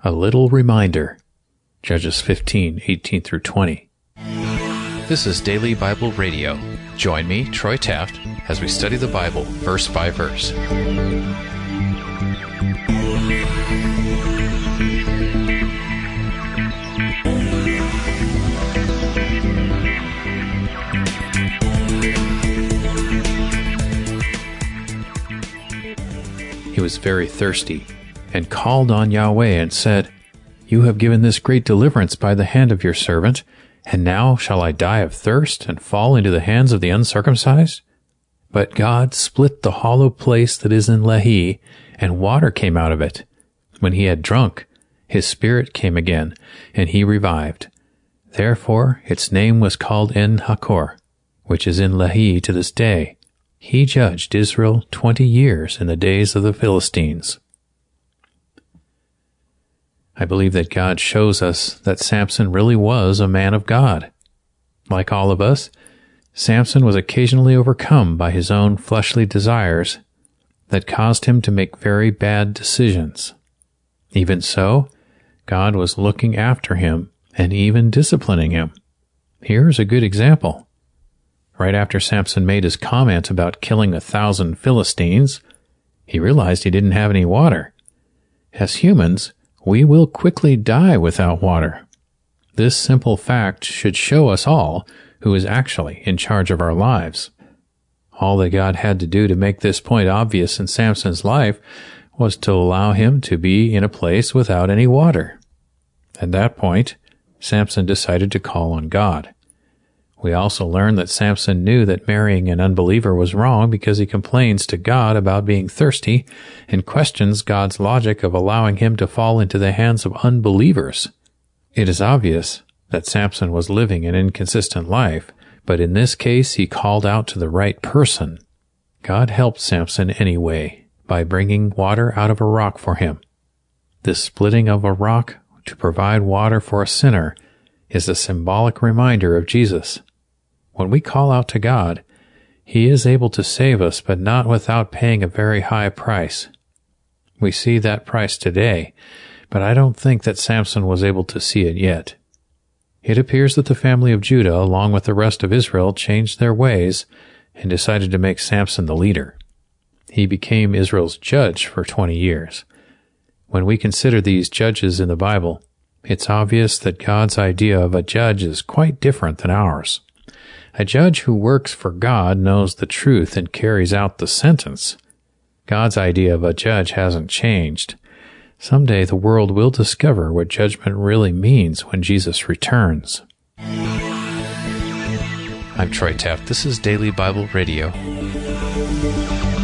A little reminder. Judges 15:18 through 20. This is Daily Bible Radio. Join me, Troy Taft, as we study the Bible verse by verse. He was very thirsty, and called on Yahweh and said, "You have given this great deliverance by the hand of your servant, and now shall I die of thirst and fall into the hands of the uncircumcised?" But God split the hollow place that is in Lehi, and water came out of it. When he had drunk, his spirit came again, and he revived. Therefore its name was called En-Hakkore, which is in Lehi to this day. He judged Israel 20 years in the days of the Philistines. I believe that God shows us that Samson really was a man of God. Like all of us, Samson was occasionally overcome by his own fleshly desires that caused him to make very bad decisions. Even so, God was looking after him and even disciplining him. Here's a good example. Right after Samson made his comment about killing 1,000 Philistines, he realized he didn't have any water. As humans, we will quickly die without water. This simple fact should show us all who is actually in charge of our lives. All that God had to do to make this point obvious in Samson's life was to allow him to be in a place without any water. At that point, Samson decided to call on God. We also learn that Samson knew that marrying an unbeliever was wrong because he complains to God about being thirsty and questions God's logic of allowing him to fall into the hands of unbelievers. It is obvious that Samson was living an inconsistent life, but in this case he called out to the right person. God helped Samson anyway by bringing water out of a rock for him. This splitting of a rock to provide water for a sinner is a symbolic reminder of Jesus. When we call out to God, He is able to save us, but not without paying a very high price. We see that price today, but I don't think that Samson was able to see it yet. It appears that the family of Judah, along with the rest of Israel, changed their ways and decided to make Samson the leader. He became Israel's judge for 20 years. When we consider these judges in the Bible, it's obvious that God's idea of a judge is quite different than ours. A judge who works for God knows the truth and carries out the sentence. God's idea of a judge hasn't changed. Someday the world will discover what judgment really means when Jesus returns. I'm Troy Taft. This is Daily Bible Radio.